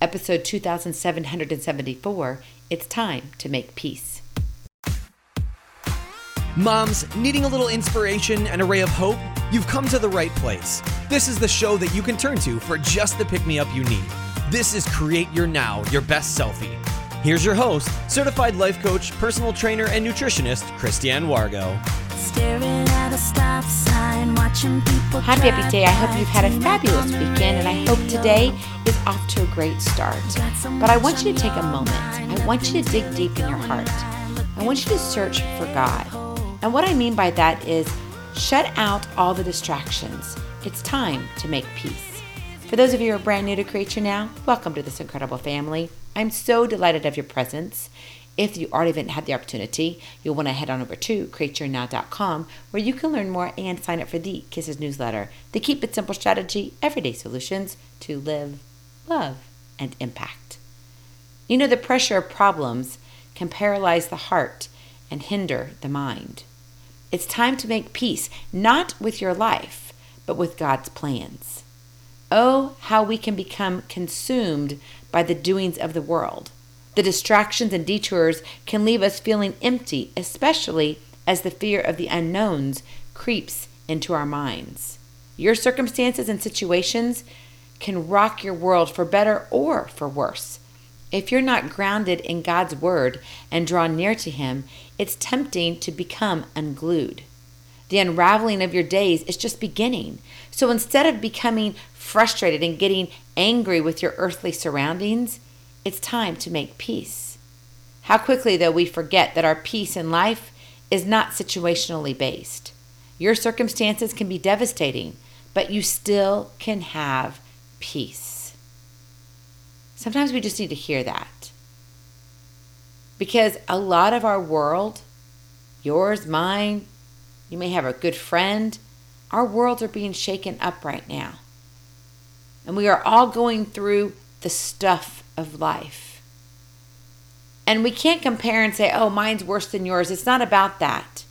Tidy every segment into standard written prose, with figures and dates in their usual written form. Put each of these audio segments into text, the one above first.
episode 2774, It's Time to Make Peace. Moms, needing a little inspiration and a ray of hope? You've come to the right place. This is the show that you can turn to for just the pick-me-up you need. This is Create Your Now, Your Best Selfie. Here's your host, certified life coach, personal trainer, and nutritionist, Christiane Wargo. Staring at a stop sign, watching people Happy day. I hope you've had a fabulous weekend, and I hope today is off to a great start. But I want you to take a moment. I want you to dig deep in your heart. I want you to search for God. And what I mean by that is shut out all the distractions. It's time to make peace. For those of you who are brand new to Create Your Now, welcome to this incredible family. I'm so delighted of your presence. If you already haven't had the opportunity, you'll want to head on over to createyournow.com where you can learn more and sign up for the Kisses newsletter, the Keep It Simple strategy, everyday solutions to live, love, and impact. You know, the pressure of problems can paralyze the heart and hinder the mind. It's time to make peace, not with your life, but with God's plans. Oh, how we can become consumed by the doings of the world. The distractions and detours can leave us feeling empty, especially as the fear of the unknowns creeps into our minds. Your circumstances and situations can rock your world for better or for worse. If you're not grounded in God's word and drawn near to Him, it's tempting to become unglued. The unraveling of your days is just beginning. So instead of becoming frustrated and getting angry with your earthly surroundings, it's time to make peace. How quickly, though, we forget that our peace in life is not situationally based. Your circumstances can be devastating, but you still can have peace. Sometimes we just need to hear that. Because a lot of our world, yours, mine, you may have a good friend, our worlds are being shaken up right now. And we are all going through the stuff of life. And we can't compare and say, oh, mine's worse than yours. It's not about that.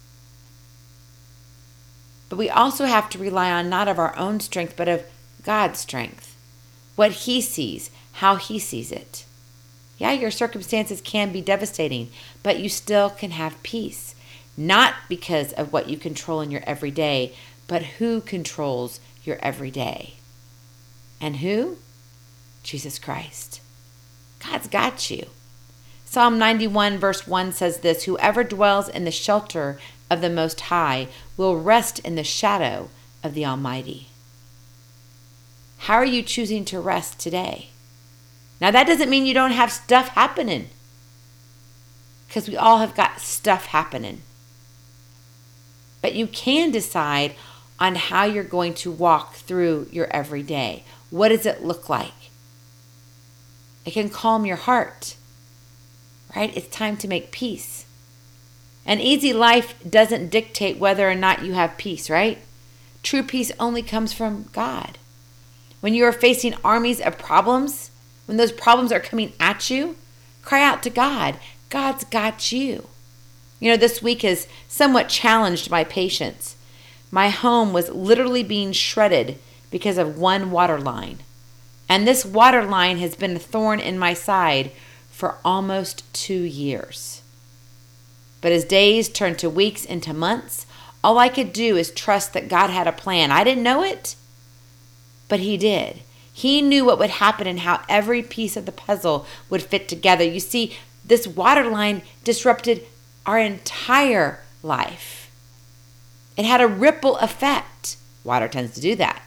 But we also have to rely on not of our own strength, but of God's strength. What He sees, how He sees it. Yeah, your circumstances can be devastating, but you still can have peace. Not because of what you control in your everyday, but who controls your everyday. And who? Jesus Christ. God's got you. Psalm 91 verse 1 says this, whoever dwells in the shelter of the Most High will rest in the shadow of the Almighty. How are you choosing to rest today? Now that doesn't mean you don't have stuff happening, because we all have got stuff happening. But you can decide on how you're going to walk through your everyday. What does it look like? It can calm your heart, right? It's time to make peace. An easy life doesn't dictate whether or not you have peace, right? True peace only comes from God. When you are facing armies of problems, when those problems are coming at you, cry out to God. God's got you. You know, this week has somewhat challenged my patience. My home was literally being shredded because of one water line. And this water line has been a thorn in my side for almost 2 years. But as days turned to weeks into months, all I could do is trust that God had a plan. I didn't know it, but He did. He knew what would happen and how every piece of the puzzle would fit together. You see, this water line disrupted our entire life. It had a ripple effect. Water tends to do that.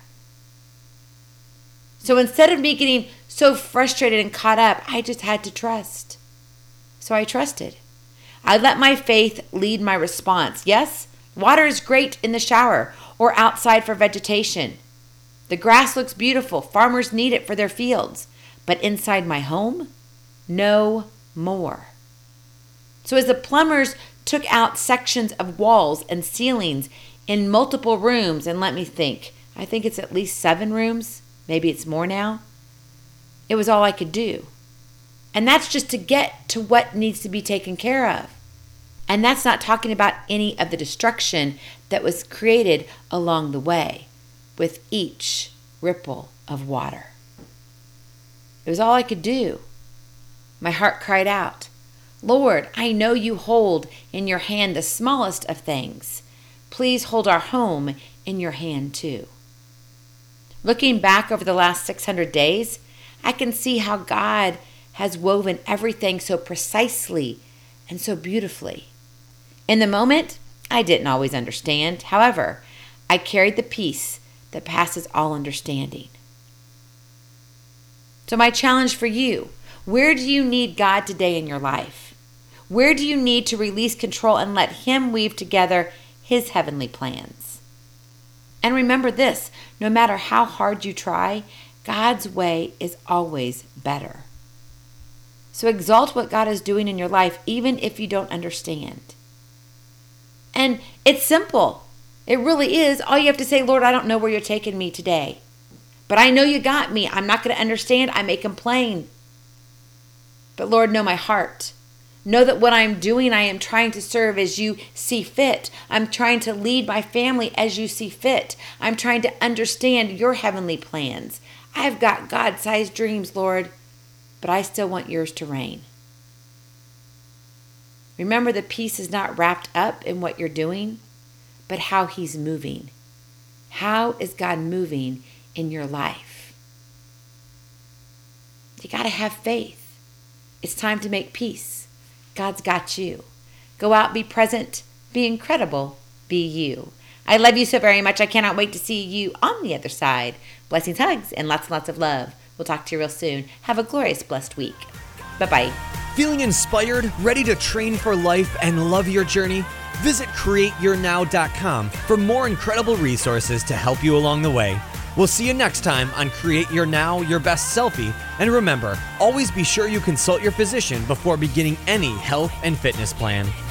So instead of me getting so frustrated and caught up, I just had to trust. So I trusted. I let my faith lead my response. Yes, water is great in the shower or outside for vegetation. The grass looks beautiful. Farmers need it for their fields. But inside my home, no more. So as the plumbers took out sections of walls and ceilings in multiple rooms, and let me think, I think it's at least 7 rooms, maybe it's more now. It was all I could do. And that's just to get to what needs to be taken care of. And that's not talking about any of the destruction that was created along the way with each ripple of water. It was all I could do. My heart cried out, Lord, I know you hold in your hand the smallest of things. Please hold our home in your hand too. Looking back over the last 600 days, I can see how God has woven everything so precisely and so beautifully. In the moment, I didn't always understand. However, I carried the peace that passes all understanding. So my challenge for you, where do you need God today in your life? Where do you need to release control and let Him weave together His heavenly plans? And remember this, no matter how hard you try, God's way is always better. So exalt what God is doing in your life, even if you don't understand. And it's simple. It really is. All you have to say, Lord, I don't know where you're taking me today, but I know you got me. I'm not going to understand. I may complain. But Lord, know my heart. Know that what I'm doing, I am trying to serve as you see fit. I'm trying to lead my family as you see fit. I'm trying to understand your heavenly plans. I've got God-sized dreams, Lord, but I still want yours to reign. Remember, the peace is not wrapped up in what you're doing, but how He's moving. How is God moving in your life? You got to have faith. It's time to make peace. God's got you. Go out, be present, be incredible, be you. I love you so very much. I cannot wait to see you on the other side. Blessings, hugs, and lots of love. We'll talk to you real soon. Have a glorious, blessed week. Bye-bye. Feeling inspired, ready to train for life and love your journey? Visit CreateYourNow.com for more incredible resources to help you along the way. We'll see you next time on Create Your Now, Your Best Selfie. And remember, always be sure you consult your physician before beginning any health and fitness plan.